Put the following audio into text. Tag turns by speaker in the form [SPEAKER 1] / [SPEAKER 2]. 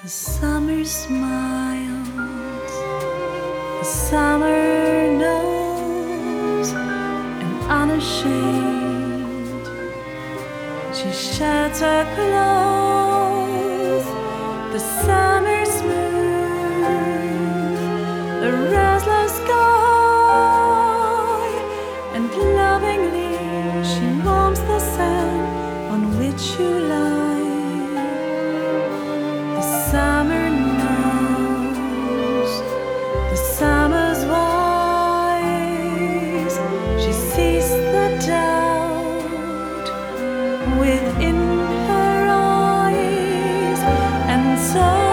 [SPEAKER 1] The summer smiles, the summer knows, and unashamed she sheds her clothes. The summer smooth, the restless sky, and lovingly she warms the sand on which you lie. Summer knows, the summer's wise. She sees the doubt within her eyes, and so